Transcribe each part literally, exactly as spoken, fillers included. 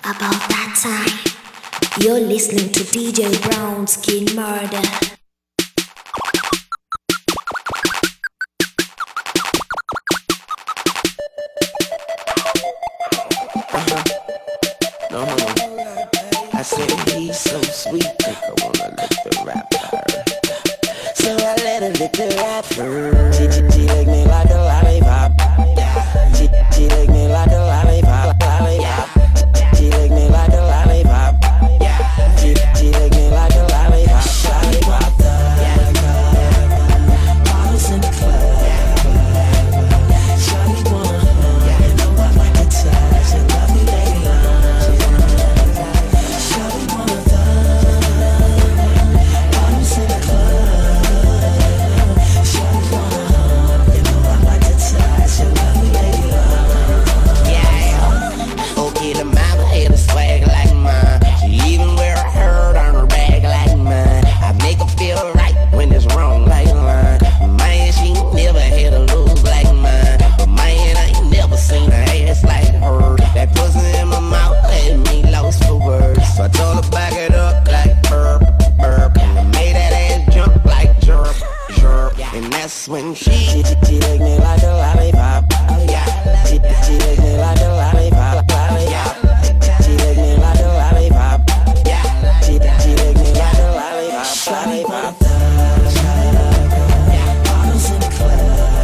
About that time. You're listening to D J Brown Skin Murder. Uh-huh. No, no, no. I said he's so sweet, think I wanna lick the rapper. So I let her lick the rapper. She, she, she lick me like a lollipop. She, she lick me like a lollipop. Lollipop. She lick me like a lollipop. She, she lick me like a lollipop. Lollipop. Bottles in the club. Shawty wanna hug. You know I like to touch. I love you, lady love. Shawty wanna hug. Bottles in the club. Shawty wanna hug. You know I like to touch. I love you, lady love. Yeah. Okay, the mama had a swag like mine. She even wear a herd on her bag like mine. I make her feel right when it's wrong like mine. Man, she never had a lose like mine. But man, I ain't never seen her ass like her. That pussy in my mouth had me lost for words. So I told her back it up like burp, burp. And I made that ass jump like jerk, jerk. And that's when she, she, she licked me like a lollipop. She, she licked me like a lollipop, lollipop. She licked me like a lollipop. She, she licked me like a lollipop, lollipop. Bottles in the club.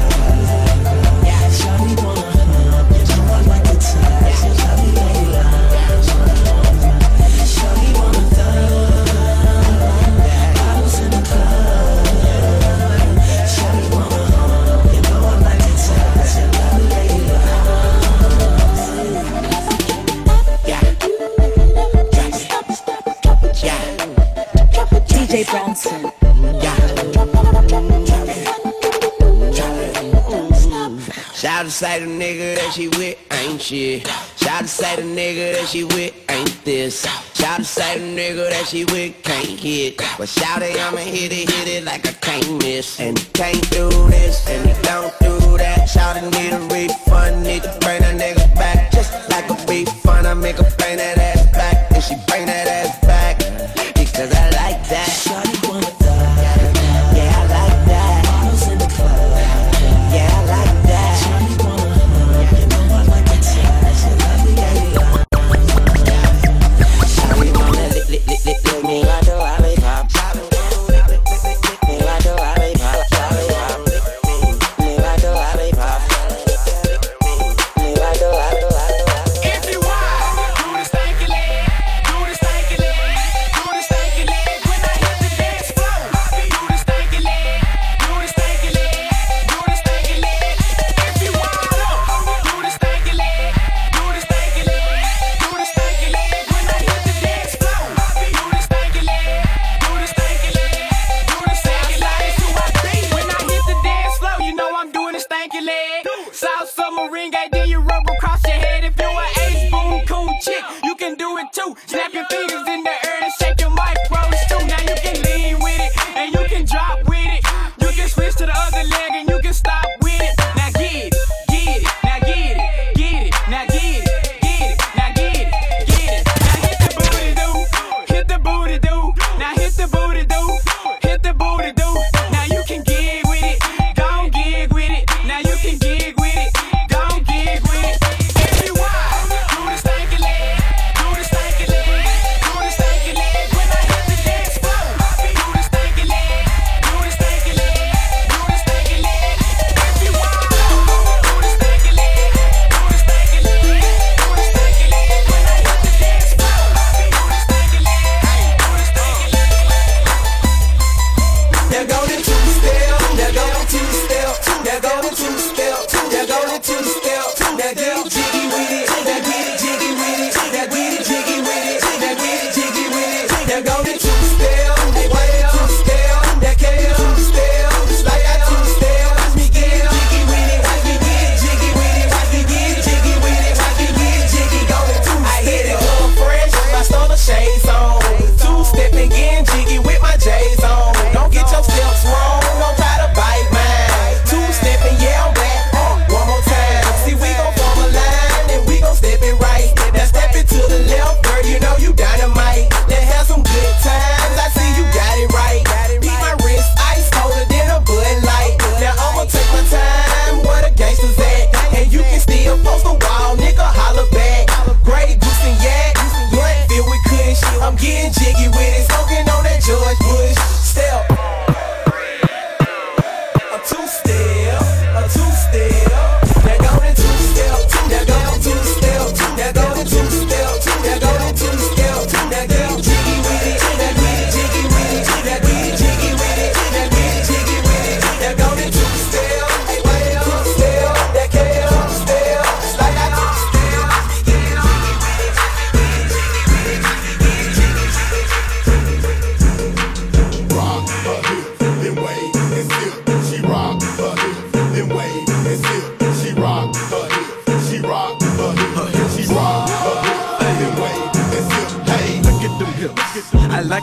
Shawty wanna hug. You know I like to touch. I love you, lady love. Shawty wanna thug. Bottles in the club. Shawty wanna hug. You know I like to touch. I love you, lady love. Yeah. Yeah. D J Bronson. Shout to say the nigga that she with ain't shit. Shout to say the nigga that she with ain't this. Shout to say the nigga that she with can't hit. But shout it, I'ma hit it, hit it like I can't miss. And he can't do this, and he don't do that. Shout it, need a refund, need to bring that nigga back. Just like a refund, I make her bring that ass back. And she bring that ass back, because I like that. Shawty wanna thug. Yeah, I like that. Bottles in the club. Yeah, I like that. Shawty wanna hug. You know I like to touch. I love you, lady love. Shawty wanna lick, lick, lick, lick, lick me like a lollipop. Lick me like a lollipop. Lollipop. Me like a lollipop. Me like a lollipop. If you want, do the stanky leg, do the stanky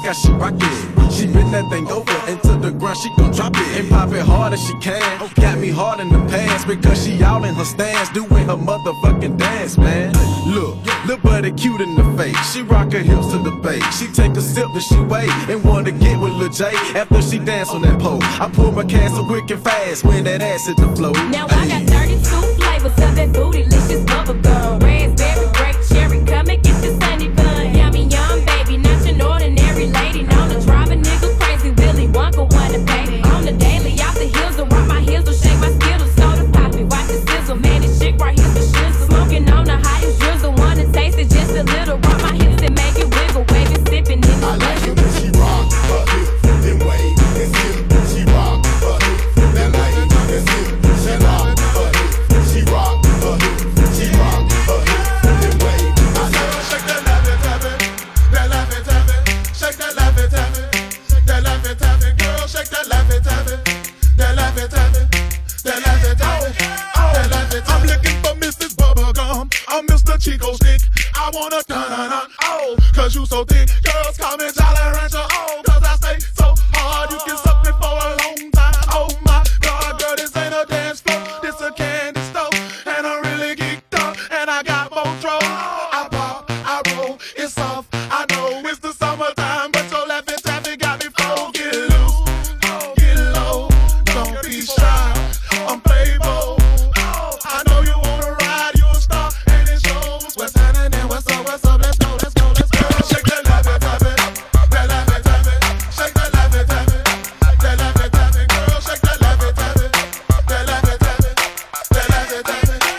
how she rock it. She bend that thing over into the ground, she gon' drop it and pop it hard as she can. Got me hard in the pants because she out in her stance, doing her motherfucking dance, man. Look, look buddy cute in the face. She rock her hips to the bass. She take a sip and she wait and wanna get with Lil J after she dance on that pole. I pull my can so quick and fast when that ass hit the floor. Now I got thirty-two flavors of that bootylicious bubble gum. Raspberry, grape, cherry, come and get the sunny bun. Yummy, yum, baby, not your ordinary lady. Known to drive a nigga crazy, Willy Wonka wanna baby. On the daily, off the hills, to rock my heels, to shake my skittles, soda poppy, watch the sizzle. Man, this shit right here's the shizzle. Smoking on the highest drizzle, wanna taste it just a little. Rock my hips and make it wiggle, wavy, sipping in the I like it when she rock her hips, then wave and sip. She rock her hips, then wave and sip. She rock her hips, she rock her hips, she rock her hips, then wave. I said, shake that laugh and tap it, that laugh and tap it, shake that laugh and tap it, that laugh and tap it, girl, shake that laugh and tap it, that laugh and tap it, that laugh and tap it, that laugh and tap it. I'm looking for Missus Bubblegum, I'm Mister Chico Stick. I wanna dun-dun-dun, oh, cause you so thick. Girls call me Jolly Rancher, oh, cause I stay so hard. You can suck me for a long time, oh my God. Girl, this ain't a dance floor, this a candy store. And I'm really geeked up, and I got more throw. I pop, I roll, it's soft, I know it's the summertime, but your laughing taffy got me full. Get loose, get low, don't be shy, I'm Playboy. I know you wanna ride, you a star, and it shows. What's happening, what's up, what's up, let's go, let's go, let's go. Shake that laugh and tap it, that laugh and tap it, shake that laugh and tap it, that laugh and tap it, girl, shake that laugh and tap it, that laugh and tap it, that laugh and tap it.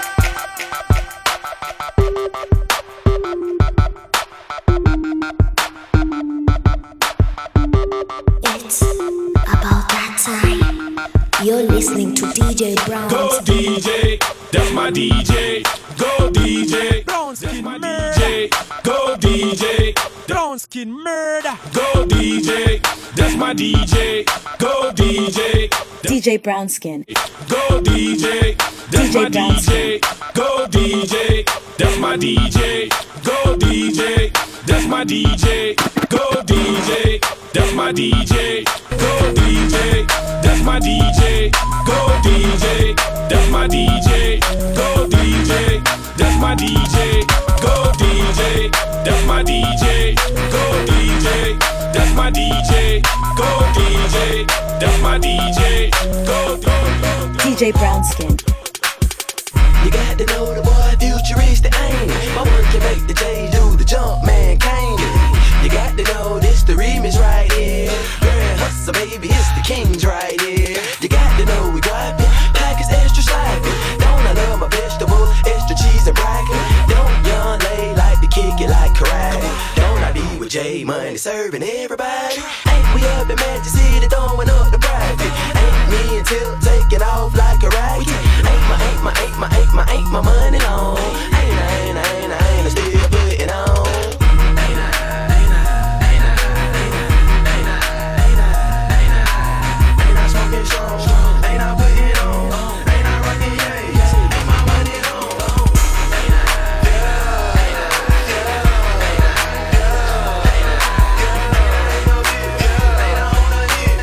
It's about that time. You're listening to D J Brown's. Go D J, that's my D J. Go D J, that's my D J. Go D J, brown skin murder. Go D J, that's my D J. Go D J, D J Brownskin. go D J, that's my D J. Go D J, that's my D J. Go D J, that's my D J. Go D J, that's my D J. Go D J, that's my D J. Go D J, that's my D J. Go D J, that's my D J. Go D J, that's my D J. Go D J, that's my D J. Go D J, that's my D J. Go D J Brownskin. You got to know the boy futuristic ain't it? My work can make the J do the jump, man, can't it? You got to know this the remix right here. Girl, hustle, baby, it's the Kings right here. You got to know we dropping, package extra sloppy. Don't I love my vegetables, extra cheese and broccoli? Don't young lady like to kick it like karate? Don't I be with J Money serving everybody? Ain't we up in Magic City throwing up the profit? Ain't me and Tip taking off like a rocket? Ain't my, ain't my, ain't my, ain't my, ain't my money long? Ain't I, ain't I, ain't I, ain't I still putting on? Ain't I, ain't I, ain't I, ain't I, ain't I, ain't I, ain't I, ain't I smoking strong? Ain't I putting on? Ain't I rocking yays? Ain't my money long? Ain't I, yeah, ain't I, yeah, ain't I, yeah, ain't I, yeah, ain't no bitch, yeah, ain't I on the hit?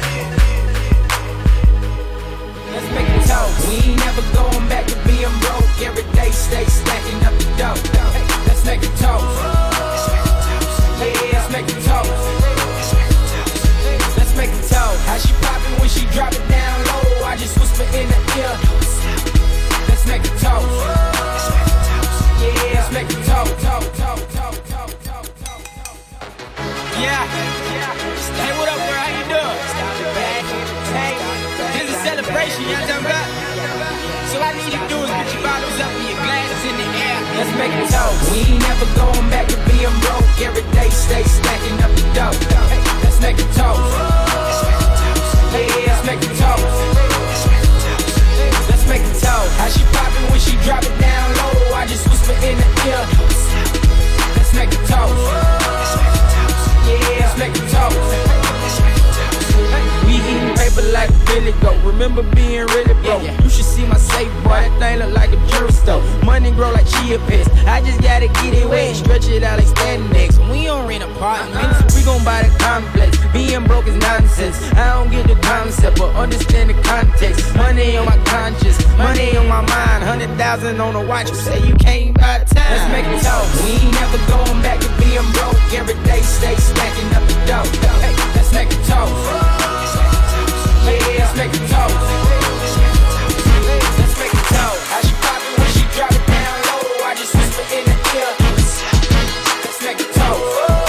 Let's make it talk. We ain't never going back to being broke. Every day stay stacking up the dough. Hey, let's make it toast. Yeah, let's make it toast. Let's make it toast. How she poppin' when she drop it down low? I just whisper in the ear. Let's make it toast. Yeah, let's make it toast. Yeah. Hey, what up, bro? How you doing? Hey, this is a celebration, you know what I'm talking about? So all I need you to do is put your bottles up and your glasses in the air. Let's make it toast. We ain't never going back to being broke. Every day stay stacking up the dough. Hey, let's make it toast. Yeah, let's make it toast. Let's make it toast. How she poppin' when she drop it down low? I just whisper in the ear. Let's make it toast. Yeah, let's make it toast. We eatin' paper like a Billy Goat. Remember being really broke. You should see my safe, boy. That thing look like a jewelry store. Money money grow like chia pets. I just gotta get it wet, stretch it out like standing next. We don't rent apartments, we gon' buy the complex. Being broke is nonsense. I don't get the concept, but understand the context. Money on my conscience, money on my mind. Hundred thousand on a watch, you say you can't buy time. Let's make it talk. We ain't never going back to being broke. Every day stay stacking up the dough. Hey, let's make it talk. Yeah, let's make it talk. Let's make it talk. How she pop it when she drop it down low? I just whisper in the ear. Let's make it talk.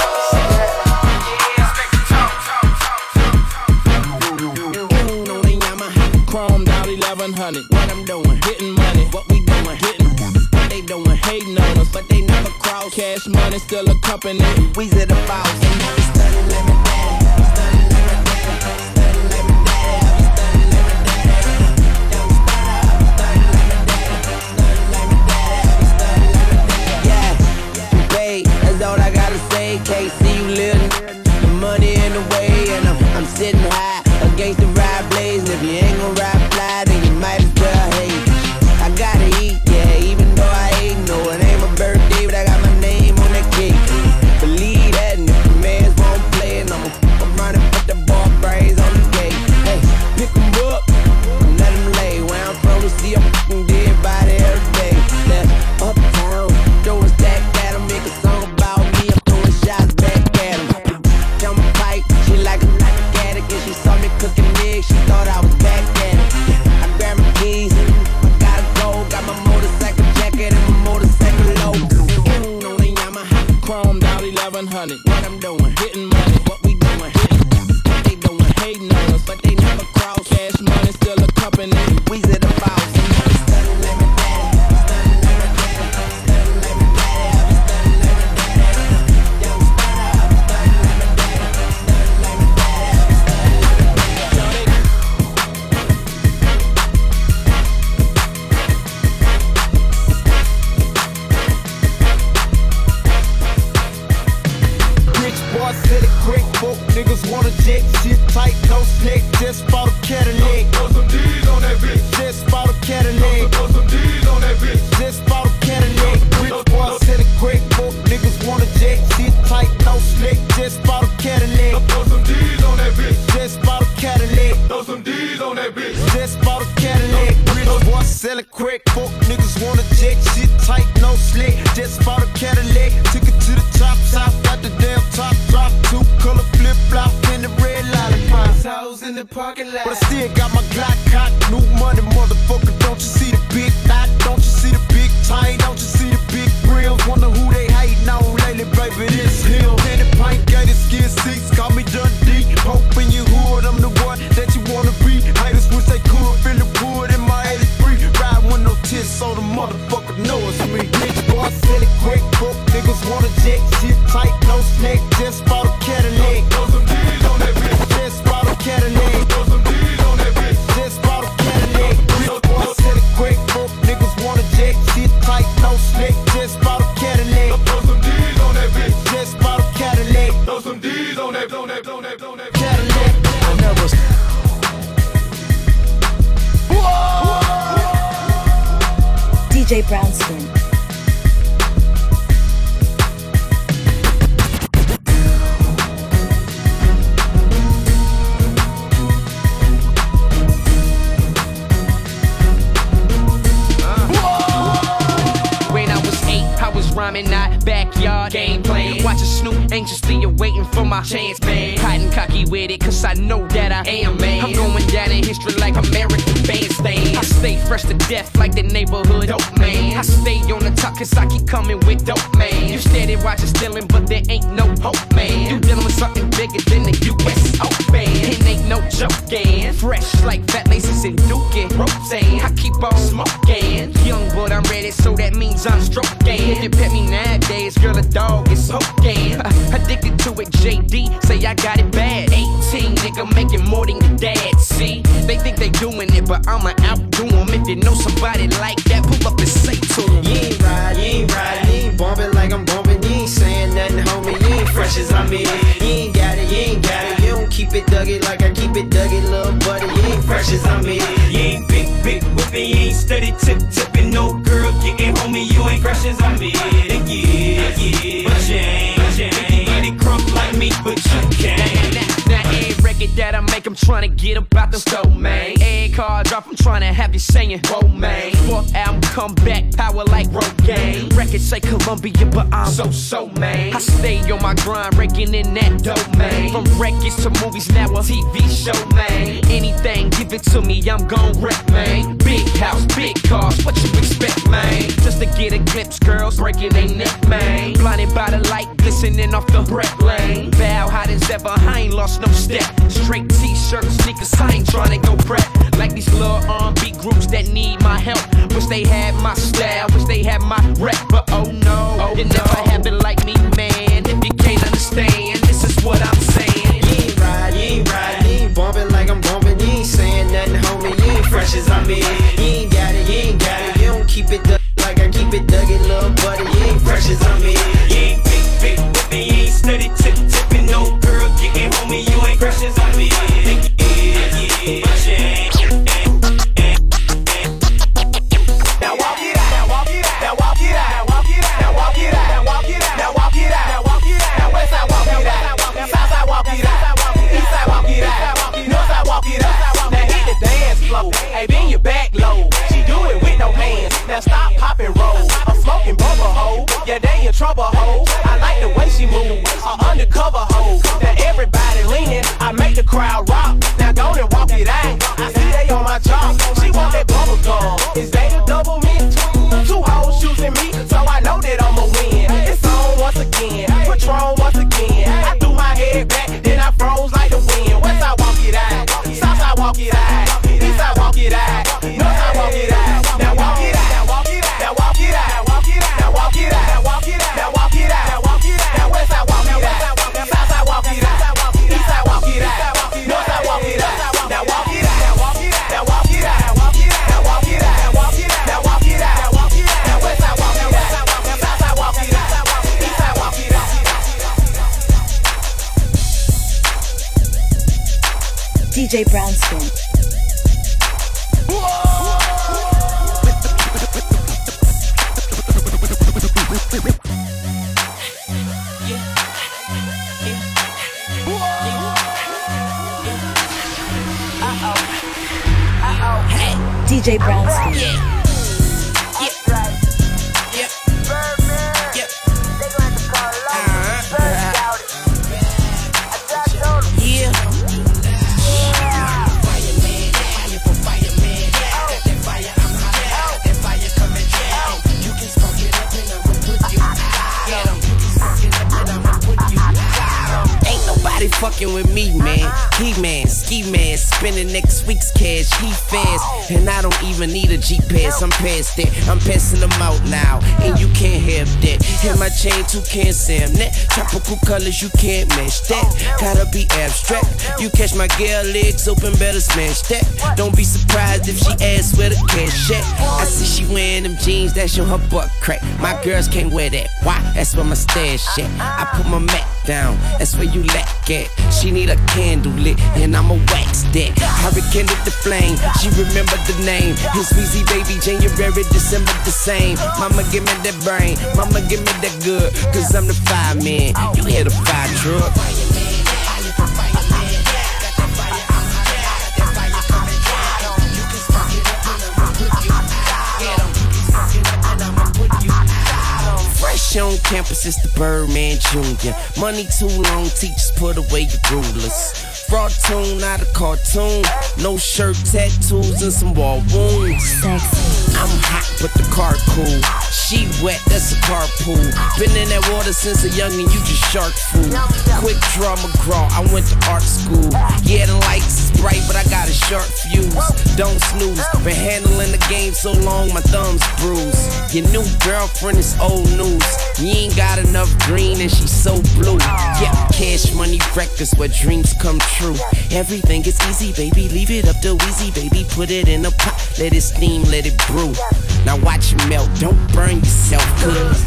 eleven hundred, what I'm doing, getting money, what we doing, getting money. What they doing, hating on us, but they never cross. Cash money still a company, we's at the boss. And now we studying like my daddy, studying like my daddy, studying like my daddy, studying like my daddy. Don't stop, studying like my daddy, studying like my daddy, studying like my daddy. Yeah, babe, that's all I gotta say. Can't see you living, the money in the way, and I'm, I'm sitting high against the ride blaze. And if you ain't gon' ride fly, then you might as well hate. I gotta eat, yeah, even though I ain't know it ain't my birthday, but I got my name on that cake. Believe that, and if the mans won't play it, I'm, I'm running, put the ball brains on the gate. Hey, pick 'em up, and let 'em lay. Where I'm from, we see a fucking dead body every day. That uptown, throw a stack at 'em, make a song about me, I'm throwing shots back at 'em. Tell my pipe, she like a like a addict, and she saw me cooking eggs, she thought I was back at it. I grabbed my keys, I gotta go, got my motorcycle jacket and my motorcycle low. Mm, on the Yamaha, chromed out eleven hundred. What I'm doing, getting money, what we doing, hitting money. What they doing, hating on us, but they never cross. Cash money still a company, we's at the boss. And now we studying like my daddy, studying like my daddy, studying like my daddy, I be studying like my daddy. Don't stop, studying like my daddy, studying like my daddy, I be studying like my daddy. Rich boy said it quick, folk niggas wanna jet, shit tight, no snake, just bought a Cadillac. Throw some D's on that bitch. Just bought a Cadillac. Throw some D's on that bitch. Just bought a Cadillac. Rich boy said it quick, folk niggas wanna jet, shit tight, no snake, just bought a Cadillac. Throw some D's on that bitch. Just bought a Cadillac. Throw some D's on that bitch. Just bought a Cadillac. Rich boy selling crack, folk niggas wanna jet, shit tight, no slick. Just bought a Cadillac. Took it to the top, top, got the damn top drop. Two color flip flop in the red lollipop. House in the parking lot. But I still got my Glock cock, new money, motherfucker. Don't you see the big dot? Don't you see the big tie? Don't you see the big grills? Wonder who they hating on lately, baby. This him. Danny Pint, gated skin seats, call me Dundee. Hoping you hood, I'm the one that you wanna be. Haters wish they could feel the wood in my eighty-three. Ride with no tits, so the motherfucker know it's me. Rich boy, sell it quick, broke niggas wanna jet, shit tight, no snake. Just bought a Cadillac. Throw some D's on that bitch. Just bought a Cadillac. Throw some D's on that bitch. Just bought a Cadillac. Rich boy, sell it quick, broke niggas wanna jet, shit tight, no snake. Just bought a Cadillac. Throw some D's on that bitch. Just bought a Cadillac. Throw some D's on that, on that, on that, on that. Cadillac. I never. D J Brownskin. Rhyming, not backyard game plan. Watching Snoop anxiously awaiting for my chance, man. Hiding cocky with it, cause I know that I am, man. I'm going down in history like American Bandstand. I stay fresh to death like the neighborhood dope, man. I stay on the top cause I keep coming with dope, man. You steady watching stealing, but there ain't no hope, man. You dealing with something bigger than the U S Open. It ain't no joking. Fresh like fat laces and dookie. Roseanne, I keep on smoking. Young, but I'm ready, so that means I'm stroking. If you pet me nowadays, girl, a dog is smoking. Addicted to it, J D, say I got it bad. eighteen, nigga, making more than your dad. See, they think they doing it, but I'ma outdo them. If you know somebody like that, pull up and say to them. You ain't ride, you ain't ride, you ain't bumping like I'm bumping. You ain't saying nothing, homie, you ain't fresh as I'm in. You ain't got it, you ain't got it. You don't keep it duggy like I keep it duggy, little buddy. You ain't fresh as I'm in. You ain't big, big whipping, you ain't steady tip tipping, no girl. getting homie, you ain't fresh as I'm in. Yeah, yeah, but you ain't, but you ain't get it crunk like me, but you can't. Now, now every record that I make, I'm trying to get about the stove, man. Every car drop, I'm trying to have you saying, whoa, man. Fourth album, come back, power like Rogaine. Records say Columbia, but I'm so, so, man. I stay on my grind, raking in that dope, man. From records to movies, now a T V show, man. Anything, give it to me, I'm gon' wreck, man. Big house, big cars, what you expect, man? Just to get a glimpse, girls breaking their neck, man. Blinded by the light, glistening off the breath lane. Bow hot as ever, I ain't lost no step. Straight t-shirts, sneakers, I ain't tryna go prep. Like these little R and B groups that need my help. Wish they had my style, wish they had my rep. But oh no, oh you no. never have it like me, man. If you can't understand, this is what I'm saying. You ain't ride, you ain't ride, you ain't bumping like I'm bumping. You ain't saying nothing, homie, you ain't fresh as I'm in. You ain't got it, you ain't got it, you don't keep it dug like I keep it dug it, little buddy. You ain't fresh as I'm in. You ain't big, big whipping, you ain't steady tip tipping. No girl getting homie, you ain't fresh as I'm in. Yeah, yeah, but you ain't. Now walk it out, now walk it out, now walk it out, now walk it out, now walk it out, now walk it out, now walk it out, now walk it out, now west side walk it out, south side walk it out, east side walk it out, north side walk it out. Now hit the dance floor, hey, bend your back low. She do it with no hands. Now stop, pop and roll. I'm smoking bubble hole. Yeah, they in trouble hole. I like the way she move. A undercover hoe. Now everybody leaning. I make the crowd rock. Now go and walk it out. I see they on my job. She want that bubble gum. Is they the double mint? Two hoes choosing me, so I know that I'ma win. It's on once again. Patron once again. I threw my head back, then I froze like the wind. West side walk it out. South side walk it out. East side walk it out. North side walk it out. Now walk it out. Now walk it out. Now walk it out. Now walk it out. Now walk it out. Now walk it out. Now walk it out. Now west side walk it out. South side walk it out. East side walk it out. North side walk it out. Now walk it out. Now walk it out. Now walk it out. Now walk it out. Now walk it out. Now walk it out. Now walk it out. Now walk it out. Now west side walk it out. South side walk it out. East side walk it out. D J Brownston. D J Brownston. Yeah. Fucking with me, man. He man, ski man, spending next week's cash. He fast, and I don't even need a G pass. I'm past that. I'm passing them out now, and you can't have that. Hit my chain, two can't Sam that. Tropical colors, you can't match that. Gotta be abstract. You catch my girl legs open, better smash that. Don't be surprised if she asks where the cash at. I see she wearing them jeans that show her butt crack. My girls can't wear that. Why? That's where my stash at. I put my Mac down. That's where you lack at. She need a candle lit, and I'ma wax that. I rekindled the flame, she remembered the name. His Weezy baby, January, December the same. Mama give me that brain, mama give me that good. Cause I'm the fireman, you hear the fire truck. Fresh on campus, it's the Birdman Junior Money too long, teachers put away your rulers. Fraud tune, not a cartoon. No shirt, tattoos, and some wall wounds. Sexy. I'm hot, but the car cool. She wet, that's a carpool. Been in that water since a youngin', you just shark food. Quick draw McGraw, I went to art school. Yeah, the lights is bright, but I got a sharp fuse. Don't snooze, been handling the game so long, my thumb's bruised. Your new girlfriend is old news. You ain't got enough green and she's so blue. Yeah, Cash Money Records where dreams come true. Everything is easy, baby, leave it up to Weezy, baby. Put it in a pot, let it steam, let it brew. Now watch it melt, don't burn yourself, cause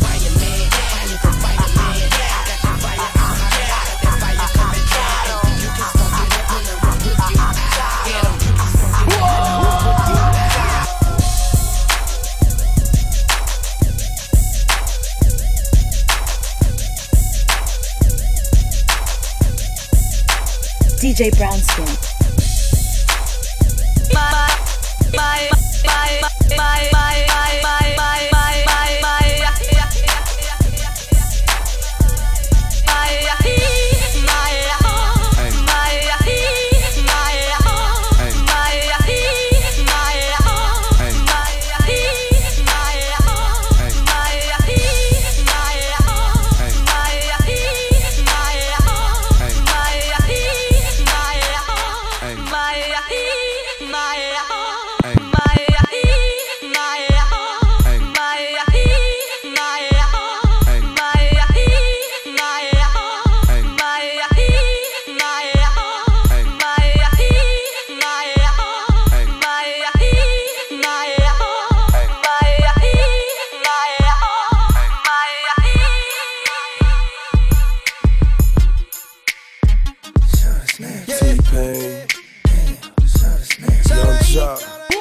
D J Brownskin. T-Pain, Young Jock.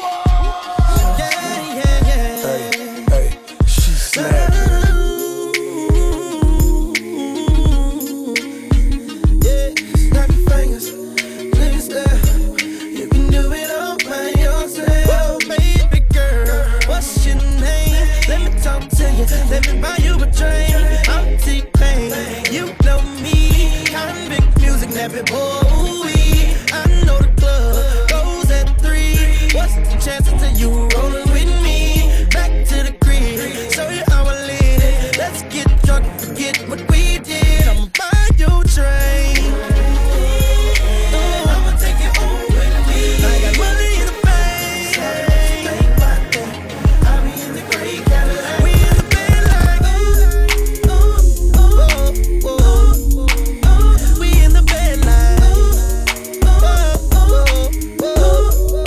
Hey, hey, she snapping. Yeah, snap your fingers, please there. You can do it all by yourself. Baby girl, what's your name? Let me talk to you, let me buy you a drink. I'm T-Pain, you know me. Convict music, nappy boy. I know the club goes at three. What's the chances of you rolling with me? Back to the crib, show you how I live. Let's get drunk, forget what we did. I'ma buy you a drink. I'ma take it home with me. I got money in the bank. Think about that. I be in the great Cadillac. We in the bed like ooh, ooh, ooh, ooh, ooh. We in the bed like ooh, ooh, ooh, ooh.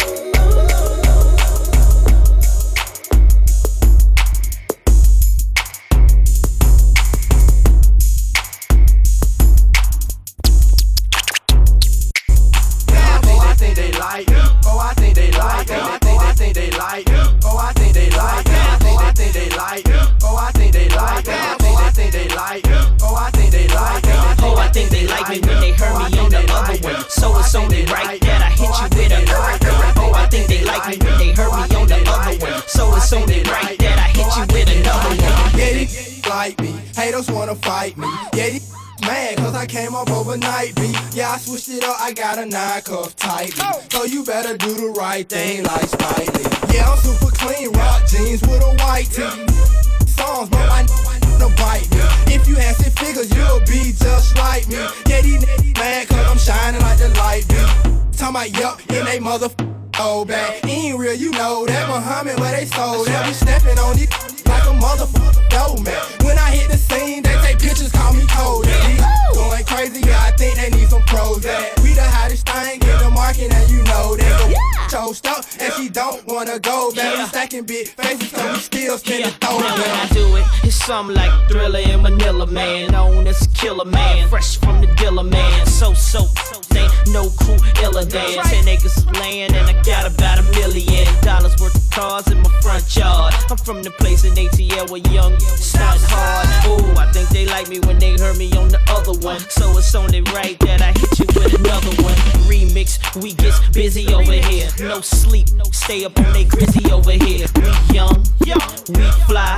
Oh, I think they like it. Oh, I think they like it. Oh, I think they like it. Oh, I think they like it. Oh, I think they like it. Oh, I think they like it. Oh, I think they like it. Oh, I think they like it. Oh, I think they like me when they heard me on the other one. So it's only right that I hit you with a. Oh, I think they like me when they heard me on the other one. So it's only right that I hit you with another one. Yeah, these like me. Haters wanna fight me. Yeah, these mad cause I came up overnight, B. Yeah, I switched it up, I got a nine cuff tightly. So you better do the right thing like Spike Lee. Yeah, I'm super clean, rock jeans with a white tee. Songs, but I no bite me. If you had six figures, you'll be just like me. Yeah, these niggas mad cause I'm shining like the light, B. Talking about yup, in they motherfucker. Oh, bad. Ain't real, you know that Muhammad where they sold. They be stepping on these like a motherfucker dough man. When I hit the scene, they take pictures, call me cold. Going crazy, yeah, I think they need some pros. That we the hottest thing in the market, and you know that the yeah. Toast up, and she don't wanna go back. Yeah. Stacking big faces, so we still spinning yeah. throw Now when I do it, it's something like Thriller in Manila, man. Known as a killer man, fresh from the dealer, man. So, so, so, ain't no crew iller than ten acres of land, and I got about a million dollars worth of cars in my front yard. I'm from the place in A T L where young start hard. Ooh, I think they like me when they heard me on the other one. So it's only right that I hit you with another one. Remix, we get busy over here. No sleep, stay up on they grizzy over here. We young, we fly,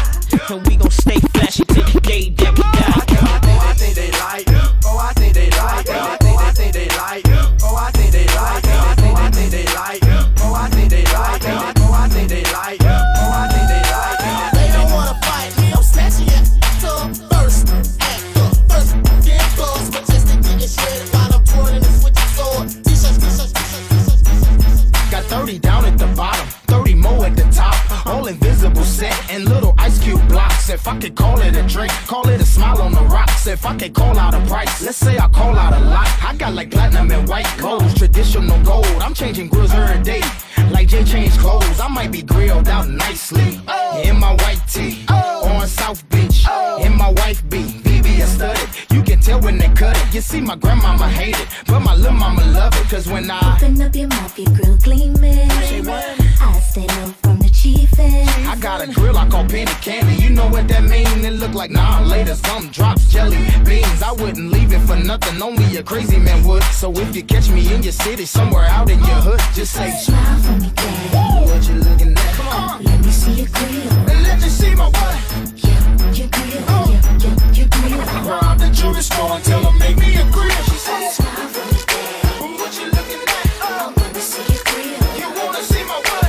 and we gon' stay flashy till the day that we die. Oh, I think they like it. Oh, I think they like it. Oh, I think they like it. Oh, I think they like it. Oh, I think they like it. Oh, I think they like it. Oh, I think they like it. Oh, I think they like it. They don't wanna fight me, I'm snatching it. So first, act up, first, get close, but just to get it shredded while I'm twirling this with your sword. T-shirts, t-shirts, t-shirts, t-shirts. Got thirty down at the bottom, thirty more at the top. All invisible set and little ice cube blocks. If I could call it a drink, call it a smile on the rocks. If I could call out a price, let's say I call out a lot. I got like platinum and white gold, traditional gold. I'm changing grills every day, like Jay changed clothes. I might be grilled out nicely in my white tee on South Beach. In my wife beat, V V S studded. You can tell when they cut it. You see, my grandmama hate it, but my little mama love it. Cause when I open up your mouth, your grill gleaming. I stay low from the chiefin'. I got got a grill I call penny candy. You know what that mean? It look like nah later some drops jelly beans. I wouldn't leave it for nothing, only a crazy man would. So if you catch me in your city, somewhere out in your hood, just say smile for me, daddy. What you looking at? Come on, let me see your grill. And let me see my what? Yeah, your grill. Oh. Yeah, yeah, your grill. Rob the jewelry store and tell them make me a grill. She said smile for me, daddy. What you looking at? I wanna see your grill. You wanna see my what?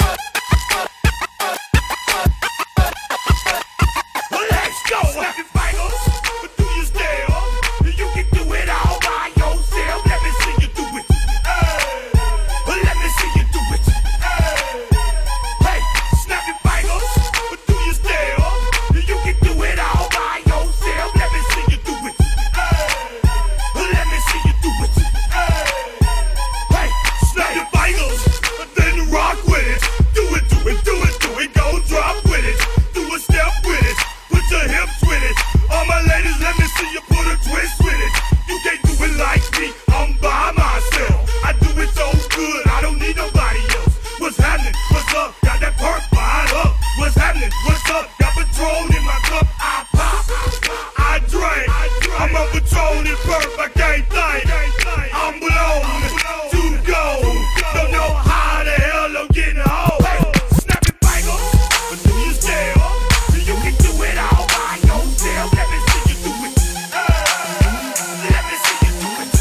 Let's go. Snap your fingers, but do you still? You can do it all by yourself. Let me see you do it. Hey. Let me see you do it. Hey. Hey, snap your fingers, but do you still? You can do it all by yourself. Let me see you do it. Hey. Let me see you do it. Hey. Hey, snap your fingers, then rock with it. Do it, do it, do it, do it. Go drop with it. Do a step with it. Put your hips with it. All my ladies, let me see you put a twist with it. You can't do it like me, I'm by myself. I do it so good, I don't need nobody else. What's happening? What's up? Got that perk fired up. What's happening? What's up? Got Patron in my cup. I pop, I drink. I'm a Patron and perk, I can't think. I'm blown to go. Don't know how the hell I'm getting home. Snap your fingers, but do you still? You can do it all by yourself. Let me see you do it. Let me see you do it.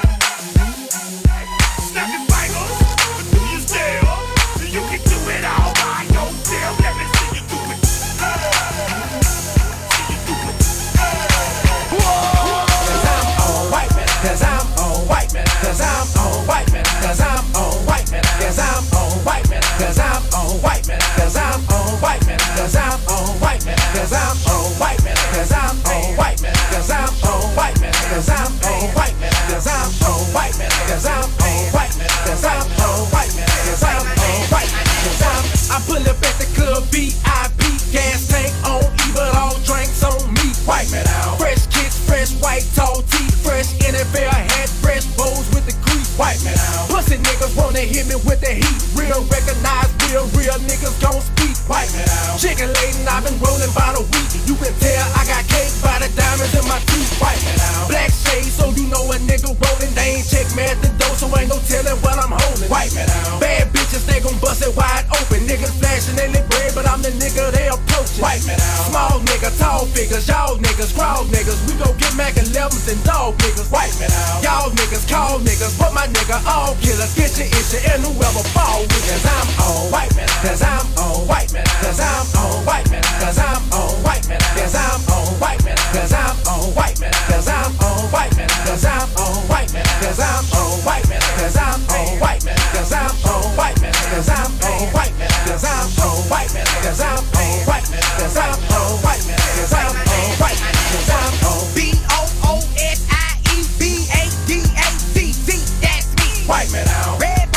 Snap your fingers, but do you still? You can do it all by yourself. Let me see you do it. See you do it. Cause I'm on white man, cause I'm on white man, cause I'm on white man, cause I'm on white man, cause I'm on white man, cause I'm on white man, cause I'm on white man, cause I'm on white man, cause I'm on white man, cause I'm on white man, cause I'm on white man, cause I'm on white man, cause I'm on white man, cause I'm on white man, cause I'm on white man, cause I'm I pull up at the club V I P, gas tank on E, but all drinks on me. White man out. Fresh kicks, fresh white tall teeth, fresh N F L hat, fresh bows with the crease. White man out. Pussy niggas wanna hit me with the heat. Real recognize real, real niggas gon' speak. White man out. Chicken laden, I've been rolling by the week. You can tell I got cake by the diamonds in my teeth. White man out. Black shade, so you know a nigga rolling. They ain't check me at the door, so ain't no telling what I'm holding. White man out. Bad bitches, they gon' bust it wide open. Niggas flashing they lick bread, but I'm the nigga they approaching. White man out. Small nigga, tall figures, y'all niggas, crowd niggas. We gon' get Mac elevens and dog niggas. White man out. Y'all niggas, call niggas, but my nigga all killers. Get your issue and whoever fall with. Cause I'm on white man, cause I'm on white man, cause I'm on white man, cause I'm on white man, cause I'm on white man, cause I'm on white man, cause I'm on white man, cause I'm on white man, cause I'm on white man, cause I'm on white man, cause I'm on white man, cause I'm on white man, cause I'm on white man, cause I'm on white man, cause I'm on white man, cause I'm on white man, cause I'm on B O O S I E B A D A C D, that's me. White man out. Red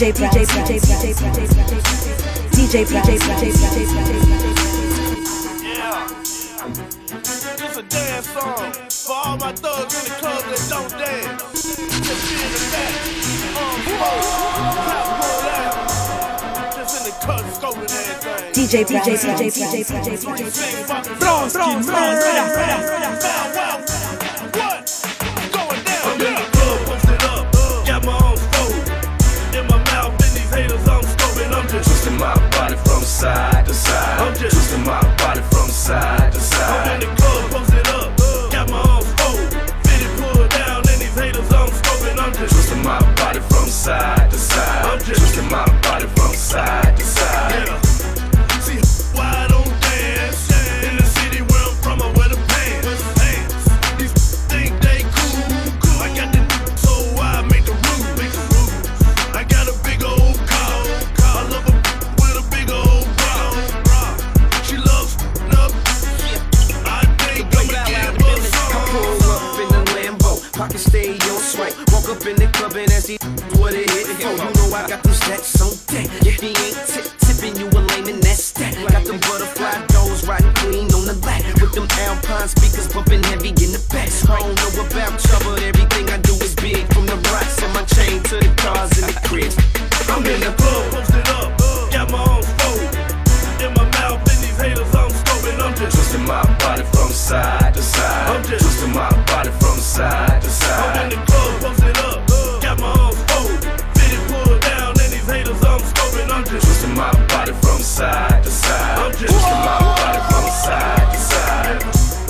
D J Brown, D J Brown, D J Brown, D J Brown, D J Brown. Yeah, this a dance song for all my thugs in the club that don't dance. Just be in the back, arms folded, clap pulled out, just in the cut, scoping everything. D J Brown, D J Brown, D J Brown. Bronski, Bronski, what? Going down. I'm in the club, posted up, got my arms folded. In my mouth, and these haters, I'm scoping. I'm just twisting my body from side to side. I'm just twisting my body from side to side. I'm in the club, posted up, got my arms folded. Fitted, pulled down, and these haters, I'm scoping. I'm just twisting my body from side to side. I'm just twisting my body from side to side. Yeah. See why I don't dance in the city where I'm from. I wear the pants. pants. These think they cool, cool. I got the so I make the rules. Make the rules. I got a big old car. I love a with a big old bra. She loves up. I think I'm gonna give her some. I pull up in the Lambo, pocket stay on swank. Walk up in the club and ask what it hit for. You know I got them stacks on deck. If he ain't tip tipping, you a lame and that's that. Got them butterfly doors riding clean on the back with them Alpine speakers bumping heavy in the back. I don't know about trouble, everything I do is big. From the rocks on my chain to the cars in the crib. I'm in the club, posted up, got my arms folded. In my mouth, and these haters, I'm scoping. I'm just twisting my body from side to side. I'm just twisting my body from side to side. I'm in the club, posted up, got my arms folded. Fitted, pulled down, and these haters, I'm scoping. I'm just twisting my body from side to side. I'm just twisting my body from side to side.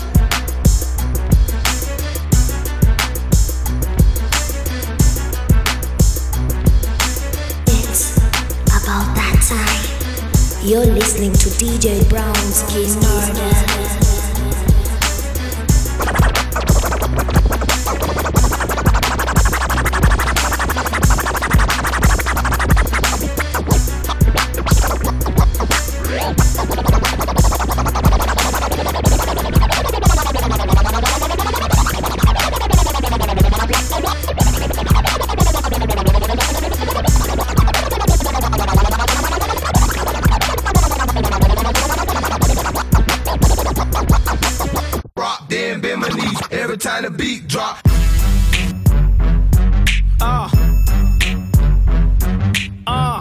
It's about that time. You're listening to D J Brown's Kiss Murder. Every time the beat drop. Uh. Uh.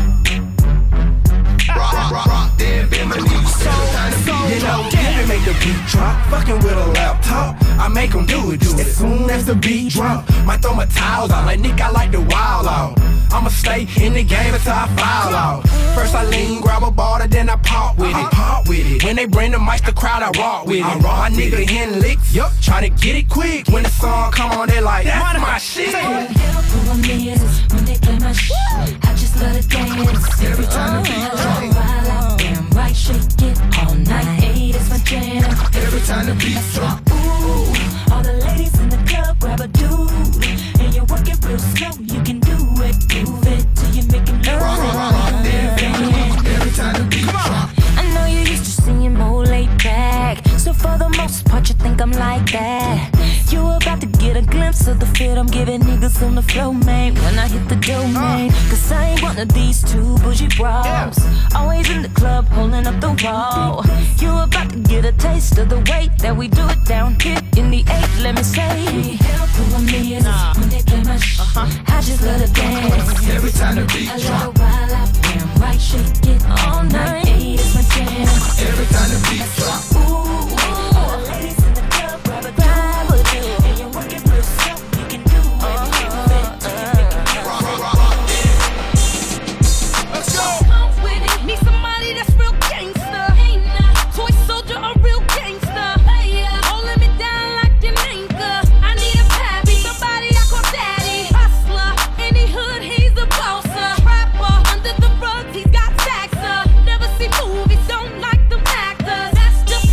Rock, rock, rock, then bend my knees. So, so, you know, Kevin make the beat drop. Fucking with a laptop, I make him do it, do it. As soon as the beat drop, might throw my towels out. Like Nick, I like the wild out. I'ma stay in the game until I foul out. First I lean, grab a ball, then I pop with it. Pop with it. When they bring the mic, the crowd, I rock with it. My nigga hitting licks, yup, tryna get it quick. When the song come on, they like, that's my shit. When they play my shit, I just let it dance. Every time the beat drop. While I damn right, shake it all night. Hey, that's my jam. Every time the beat drop. Ooh, all the ladies in the club, grab a dude. And you work it real slow, you can do it. Move it till you make it love. Rock, rock, rock, then every time the beat drop. I know you used to seeing more laid back, so for the most part you think I'm like that. You about to get a glimpse of the fit I'm giving niggas on the floor, man. When I hit the domain, cause I ain't one of these two bougie bros. Always in the club holding up the wall. You about to get a taste of the way that we do it down here in the eight. Let me say, help who I'm is when they play my shit. I just let it dance. Every time the beat drop. While I damn right shake it all night. Hey, it's my jam. Every time the beat drop. Ooh, all the ladies in the club, grab a grab a dude. And you work it real slow, you can do it. Rock, rock, rock, rock, let's go. Come with it, need somebody that's real gangsta. Toy soldier, a real gangsta. Holding me down like Jamaica. I need a pappy, somebody I call daddy. Hustler, any hood, he's a bosser. Rapper, under the rug, he's got taxer. Never see movies, don't like them actors. That's just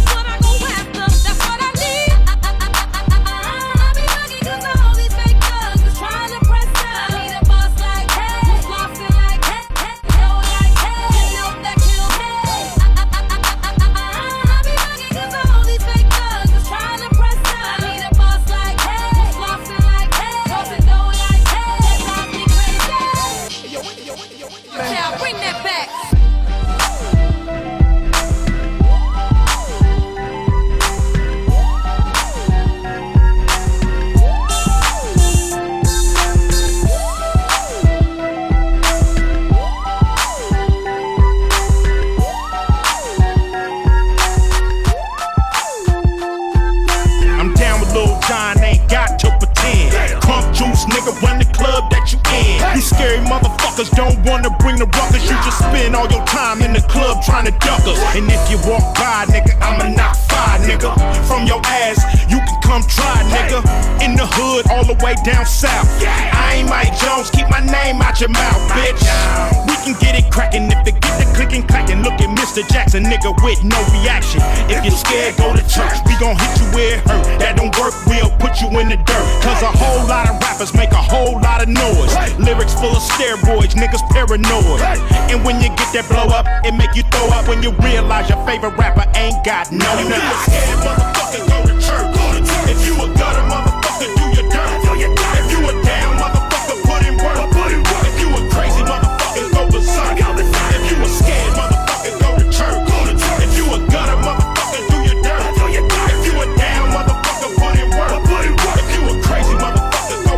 nigga, run the club that you in. You scary motherfuckers don't wanna bring the ruckus. You just spend all your time in the club trying to duck us. And if you walk by, nigga, I'ma knock five, nigga. From your ass, you can come try, nigga. In the hood, all the way down south. I ain't Mike Jones, keep my name out your mouth, bitch. We can get it crackin' if it get the clickin' clackin'. Look at Mister Jackson, nigga, with no reaction. If you're scared, go to church. We gon' hit you where it hurt. That don't work, we'll put you in the dirt. Cause a whole lot of rappers make a whole lot of noise. Lyrics full of steroids, niggas paranoid. And when you get that blow up, it make you throw up when you realize your favorite rapper ain't got no nerve. If you a scared motherfucker, go to church. If you a gutter motherfucker, do your dirt. If you a down motherfucker, put in work. If you a crazy motherfucker, go berserk. If you a scared motherfucker, go to church. If you a gutter motherfucker, do your dirt. If you a down motherfucker, put in work. If you a crazy motherfucker, go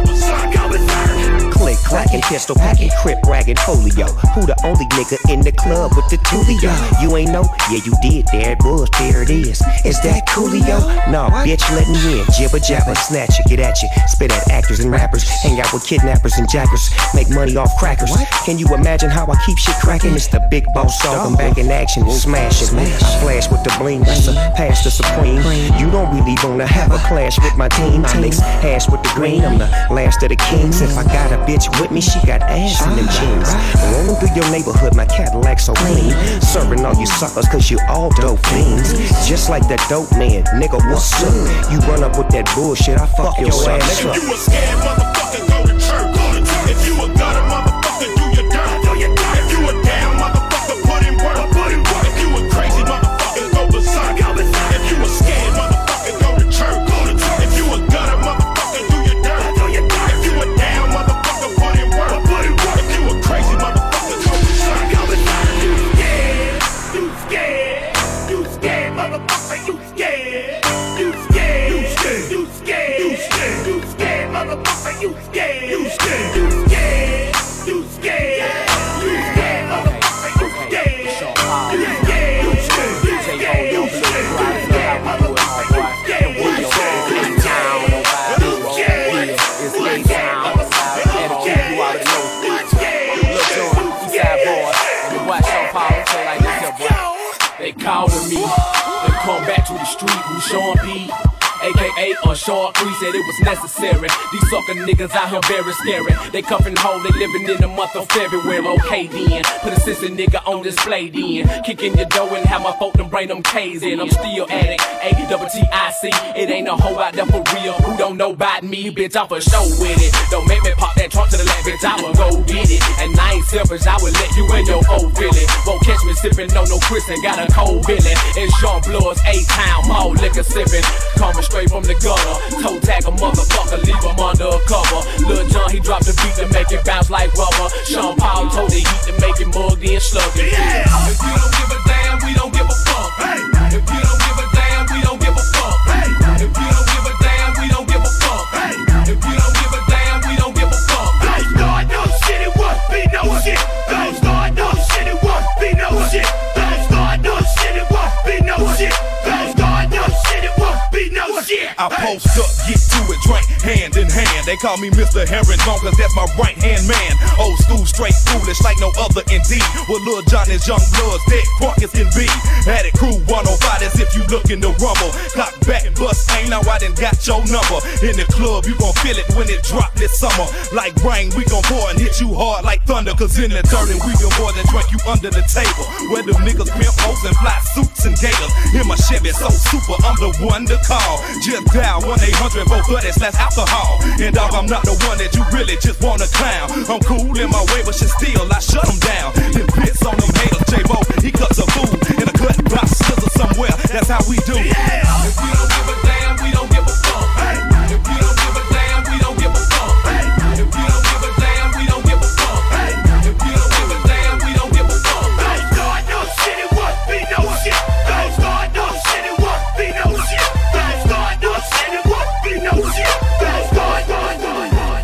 berserk. Click, clacking, pistol packing, crip ragging, folio. Who the only nigga in the club with the Tulio? You ain't know? Yeah, you did. There it was. There it is. Is that Coolio? No, bitch, let me in. Jibber jabber, snatch it, get at you. Spit at actors and rappers. Hang out with kidnappers and jackers. Make money off crackers. Can you imagine how I keep shit cracking? It's the big boss dog. I'm back in action, smashing. I flash with the bling. That's a pass the supreme. You don't really wanna have a clash with my team. I mix hash with the green. I'm the last of the kings. If I got a bitch with me, she got ass in them jeans. Rolling through your neighborhood, my Cadillac so clean. Serving all you suckers cause you all dope fiends. Just like that dope man, nigga, what's up? You run up with that bullshit, I fuck your ass up. If you a scared motherfucker, go to church. If you a gutter motherfucker, do your dirt. If you a down motherfucker, put in work. If you a crazy motherfucker, go berserk. If you a scared motherfucker, go to church. If you a gutter motherfucker, do your dirt. If you a down motherfucker, put in work. If you a crazy motherfucker, go berserk. You scared, you scared, you scared, motherfucker, you scared. You scared, you scared, you scared, you scared, you scared, motherfucker, you scared. You scared, you scared, you scared, you scared, motherfucker, you scared. You scared, you scared, you scared, you scared, you scared, motherfucker, you scared. We scared, we town, nobody scared. It's we town, and the kid you already know. Look, John, Eastside boy, and the boy Sean Paul, say like this here, boy. They calling me, they come back to the street, who Sean P. A K A on Short Creek said it was necessary. These sucker niggas out here very scary. They cuffin' home, they living in the month of February. Okay then, put a sissy nigga on display then. Kick in your door and have my folk them bring them K's in. I'm still addict, A double T I C. It ain't a hoe out there for real. Who don't know about me, bitch, I'm for show with it. Don't make me pop that trunk to the left, bitch, I will go get it. And I ain't selfish, I will let you in your old Billy. Won't catch me sippin' no no Chris and got a cold Billy. It's Jean Blood's A-Town, mall liquor sippin'. Coming straight from the gutter. Toe tag a motherfucker, leave him under a cover. Lil John, he dropped the beat to make it bounce like rubber. Sean Paul told the heat to make it mug then sluggy. Yeah. If you don't give a damn, we don't give a fuck. Hey. If you don't give a damn, we don't give a fuck. Hey. If you don't give a damn, we don't give a fuck. Hey. If you don't give a damn, we don't give a fuck. Don't start no shit, it won't be no shit. Don't start no shit, it won't be no shit. Don't start no shit, it won't be no shit. Don't start no shit, it won't be no shit. I post up, get to it, drink hand in hand. They call me Mister Herringbone, cause that's my right hand man. Old school, straight foolish, like no other indeed. Well, Lil John is young bloods, dead crunk as can be. Had it crew one oh five, as if you looking to rumble. Clock back, bust ain't now I done got your number. In the club, you gon' feel it when it drop this summer. Like rain, we gon' pour and hit you hard like thunder. Cause in the dirt, and we gon' more than drink you under the table. Where them niggas pimp hoes and fly suits and gators. In my Chevy, so super, I'm the one to call. Just dial one eight hundred, four thirty slash alcohol. And dog, I'm not the one that you really just wanna clown. I'm cool in my way, but shit still, I shut them down. Then bits on them haters, J-Bo, he cuts a fool in a cut box, scissors somewhere, that's how we do. Yeah. If you don't give a damn, we don't give a fuck. Hey. If you don't give a damn, we don't give a fuck. Hey. If you don't give a damn, we don't give a fuck. Hey. If you don't give a damn, we don't give a fuck. Don't start no shit, it won't be no shit. Don't start no shit, it won't be no shit. Don't start no shit, it won't be no shit. Don't start, start, start, start.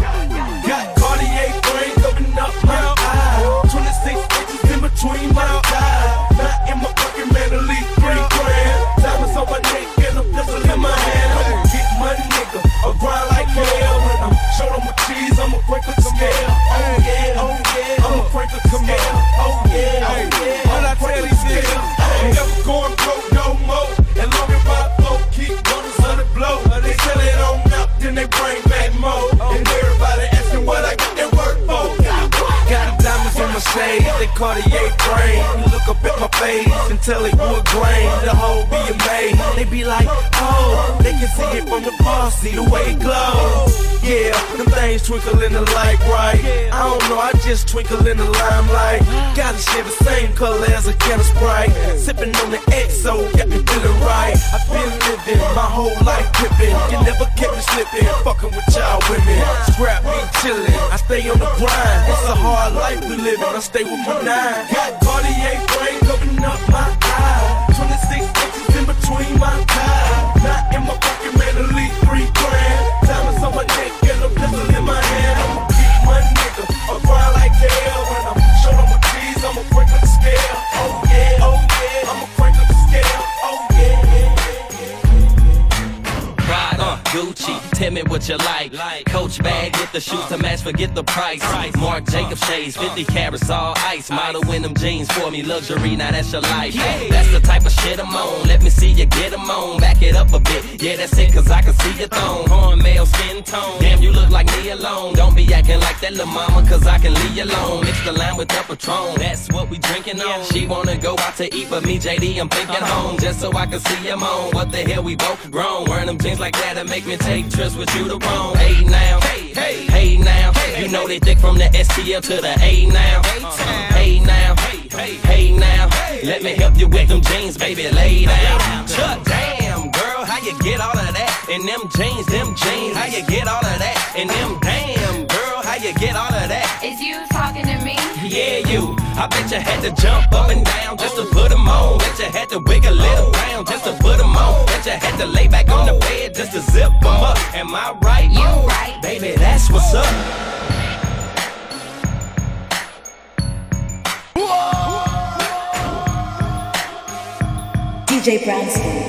Got Cartier brains open up my eyes. twenty-six inches in between my thighs. Not in my fucking man, at least three grand. Diamonds on my neck and hit from the bar, see the way it glow. Yeah, them things twinkle in the light bright. I don't know, I just twinkle in the limelight. Gotta share the same color as a can of Sprite. Sipping on the X O, got me feeling right. I've been living my whole life pimping. You never kept me slipping, fucking with y'all women. Scrap me chillin', I stay on the grind. It's a hard life we living, I stay with my nine. Got Cartier frame covering up my eye. twenty-six inches in between my thighs. Not in my pocket, man, elite three grand. Diamonds on my neck and a pistol in my hand. I'm a big money nigga, I grind like hell. When I'm short on my keys, I'm a break up the scale. Oh yeah, oh yeah, I'm a break up the scale. Oh yeah. Prada, Gucci, tell me what you like. Coach bag with the shoes to match, forget the price. Marc Jacobs shades, fifty carats, all ice. Model in them jeans for me, luxury, now that's your life. That's the type of shit I'm on. Let me see you get them on. Back it up a bit, yeah, that's it, cause I can see your thong. Cornmeal skin tone, damn, you look like me alone. Don't be acting like that little mama, cause I can leave you alone. Mix the lime with the Patron, that's what we drinking on. She wanna go out to eat, but me, J D, I'm thinking home. Just so I can see him on. What the hell, we both grown. Wearing them jeans like that, that make me take trips with you to Rome. Hey now, hey, hey, hey now. You know they thick from the S T L to the A now. Hey now, hey, hey, hey now. Let me help you with them jeans, baby, lay down. Chuck, damn, girl, how you get all of that? In them jeans, them jeans, how you get all of that? In them damn, girl, how you get all of that? Is you talking to me? Yeah, you. I bet you had to jump up and down just to put them on. Bet you had to wiggle it around just to put them on. Bet you had to lay back on the bed just to zip them up. Am I right? You right. Baby, that's what's up. D J Brownskin.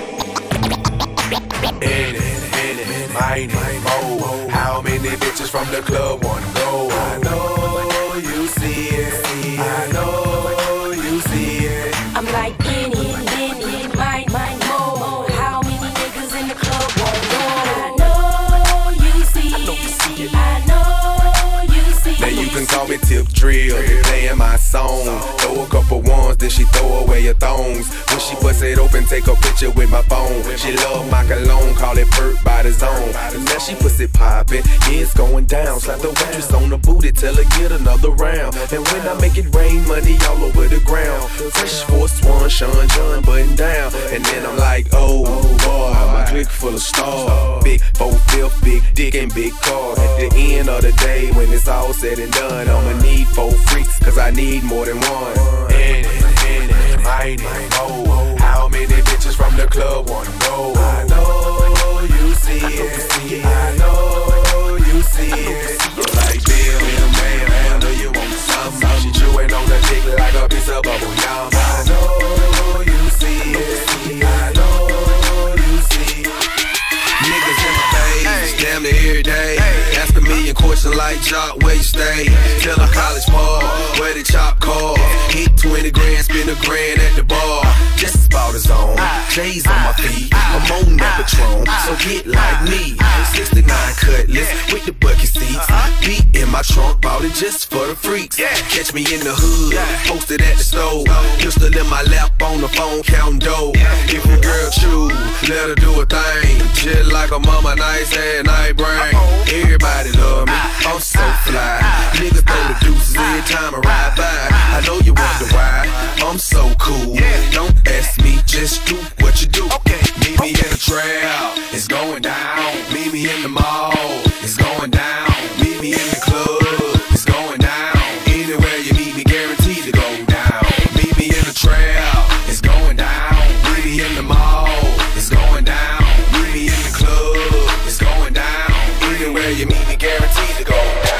Any, any, mine, mo. How many bitches from the club wanna go? I know you see it. I know you see it. I'm like any, any, mine, mine, mo. How many niggas in the club wanna go? I know you see it. I know you see it. Now you can call me Tip Drill, be playing my song. Throw a couple ones, then she throw away her thongs. When she bust it open, take a picture with my phone. She love my cologne, call it Perk by the zone. Now she pussy poppin', yeah, it's going down. Slap the waitress on the booty, tell her get another round. And when I make it rain, money all over the ground. Fresh for Swan, Sean, John, button down. And then I'm like, oh boy, my clique full of stars. Big four fifth, big dick and big cars. At the end of the day, when it's all said and done, I'ma need four freaks, cause I need more than one. Any, any, mighty, mo. How many bitches from the club wanna go? I know you see it. I know you see it. Like Bill, man, I know you want some. She chewing on the dick like a piece of bubble yum. I know you see it. I know you see it. Niggas in my face, damn near every day. Ask a million questions like Jock, where you stay? Tell a college ball, where the chop call. Hit twenty grand, spend a grand at the bar. Just about his own, J's on my feet. I'm on that Patron, so get like me. sixty-nine Cutlass with the bucket seats. Beat in my trunk, bought it just for the freaks. Catch me in the hood, posted at the stove. Pistol in my lap on the phone, counting dough. If your girl chew, let her do a thing. Just like a mama, nice and night brain. Everybody love me, I'm so fly. Niggas throw the deuces every time I ride by. I know you wonder why, I'm so cool. Don't ask me, just do what you do. Meet me in the trail, it's going down. Meet me in the mall, it's going down. Meet me in the club, it's going down. Anywhere you meet me, guaranteed to go down. Meet me in the trail, it's going down. Meet me in the mall, it's going down. Meet me in the club, it's going down. Anywhere you meet me, guaranteed to go down.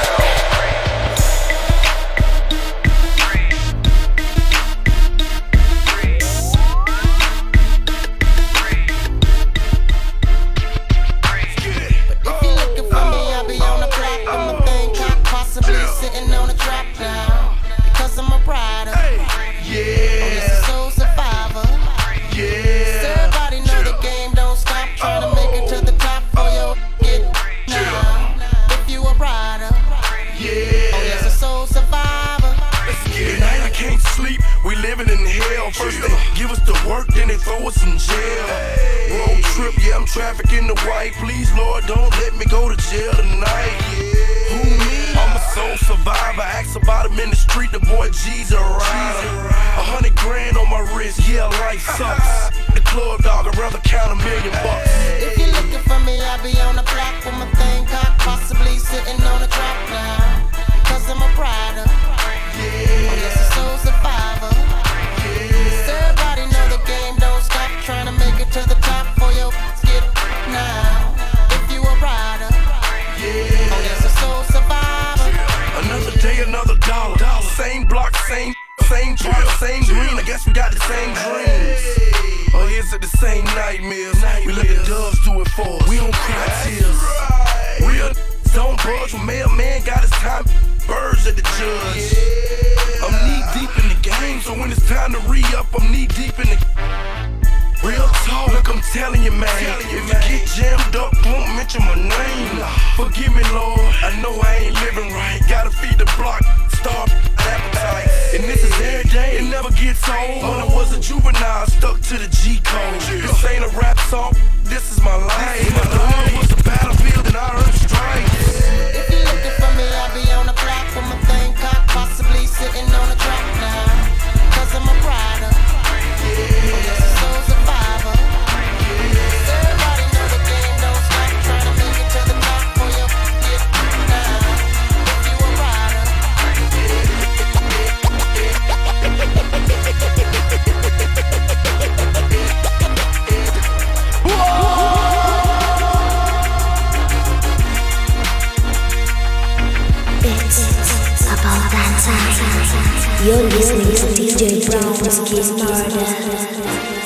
First they give us the work, then they throw us in jail. Road trip, yeah, I'm traffic in the white. Please, Lord, don't let me go to jail tonight. Yeah. Who me? I'm a soul survivor. Ask about him in the street. The boy G's a rider. A hundred grand on my wrist. Yeah, life sucks. The club dog, I'd rather count a million bucks. If you're looking for me, I'll be on the block with my thing cocked, possibly sitting on the track now. Cause I'm a rider. Yeah. Oh, yes, a soul survivor. Yeah. So everybody know the game don't stop. Trying to make it to the top for your get now. If you a rider. Yeah. Oh, yes, a soul survivor. Another day, another dollar. dollar. Same block, same, same drop, same green. I guess we got the same dreams. Or is it the same nightmares? We let the doves do it for us. We don't cry tears. Real don't budge when mailman got his time. Birds at the judge. I'm knee deep in the game, so when it's time to re-up, I'm knee deep in the. Real talk, look, I'm telling you, man. If you get jammed up, don't mention my name. Forgive me, Lord. I know I ain't living right. Gotta feed the block, starve appetite. And this is every day, it never gets old. When I was a juvenile, stuck to the G code. This ain't a rap song, this is my life. My life was a battlefield and I earned stripes. If you're looking for me, I'll be on the block with my thing cocked, possibly sitting on the track now. Cause I'm a rider. Yeah. Oh, yes, a soul survivor. Yeah. Everybody know the game don't stop. Trying to make it to the top for your get now. If you a rider. It's about that time. You're listening to D J Brown's Kiss Murder.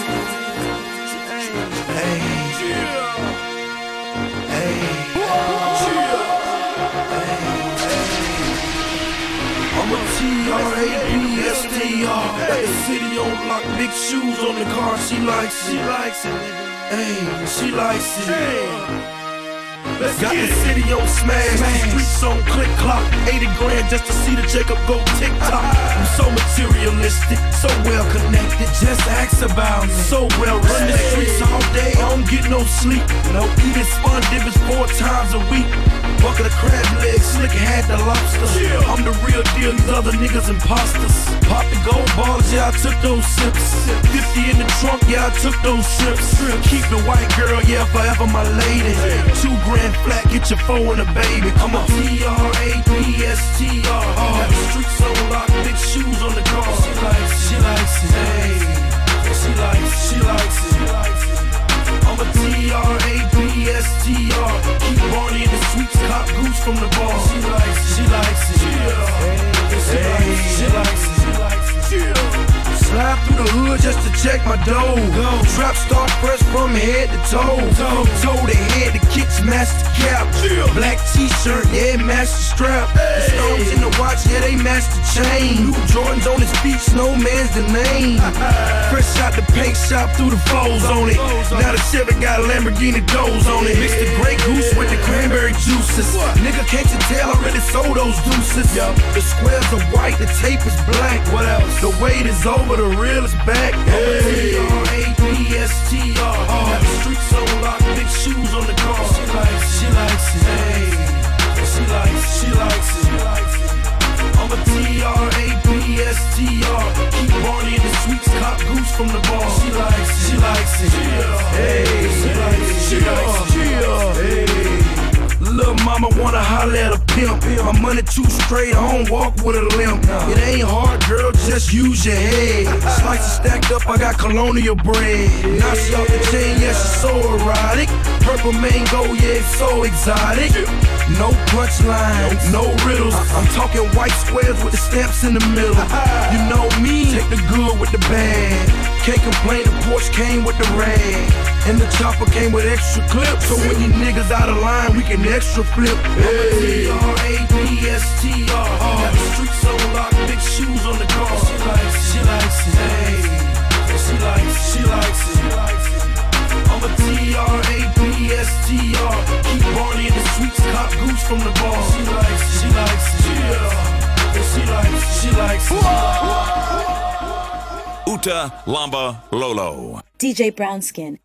I'm a T R A P S T R. Got the city on lock, big shoes on the car. She likes it. She likes it. Hey, she likes it. Let's got the city on smash, the streets on click clock. eighty grand just to see the Jacob go TikTok. I'm so materialistic, so well connected. Just ask about me. So well run the streets all day. I don't get no sleep. No eating spun divots four times a week. Bucket of crab legs, slick had the lobster. Yeah. I'm the real deal, these other niggas imposters. Pop the gold balls, yeah, I took those sips. fifty in the trunk, yeah, I took those trips. Keep the white girl, yeah, forever my lady. Two grand flat, get your phone and a baby. I'm a T R A P S T R. Got the streets on lock, big shoes on the car. She likes it, she likes it. Hey, she likes it, she likes it. I'm a T R A P S T R. Keep Barney in the sweets, cop goose from the bar. She likes it, she likes it. Yeah. She likes it, she likes it. She likes it. Yeah. Slide through the hood just to check my dough. Go. Trap star fresh from head to toe. Toe, toe to head, the kicks match the cap. Yeah. Black t-shirt, yeah, match the strap. Hey. The stones in the watch, yeah, they match the chain. New Jordans on his feet, snowman's the name. Fresh out the paint shop, through the foes on it. Now the Chevy got Lamborghini doors on it. Mix the Grey Goose with the cranberry juices. What? Nigga, can't you tell I already sold those deuces? Yo. The squares are white, the tape is black. What else? The wait is over, the real is back. Hey. T R A P S T R. Oh. Got the streets on lock, big shoes on the car. She likes it, she likes it. Hey. She likes it, she likes it. She likes it. I'm a T R A P S T R. Keep Barney in the sweets, cop goose from the bar. She likes it, she likes it. Hey, she likes it, she likes it. Hey. Little mama wanna holler at a pimp. My money too straight, I don't walk with a limp. It ain't hard, girl, just use your head. Slices stacked up, I got colonial bread. Now she off the chain, yeah, she's so erotic. Purple mango, yeah, it's so exotic. No punchline, no riddles. I'm talking white squares with the stamps in the middle. You know me, take the good with the bad. Can't complain, the Porsche came with the rag. And the chopper came with extra clips. So when you niggas out of line, we can extra flip. Hey. T R A P S T R. Got the streets on lock, big shoes on the car. She likes it, she likes it. Hey. She likes it, she likes it. I'm a T R A P S T R. Keep Barney in the sweets, cop goose from the bar. She likes it, she likes it. Yeah. She likes it, she likes it. Uta Lamba Lolo. D J Brownskin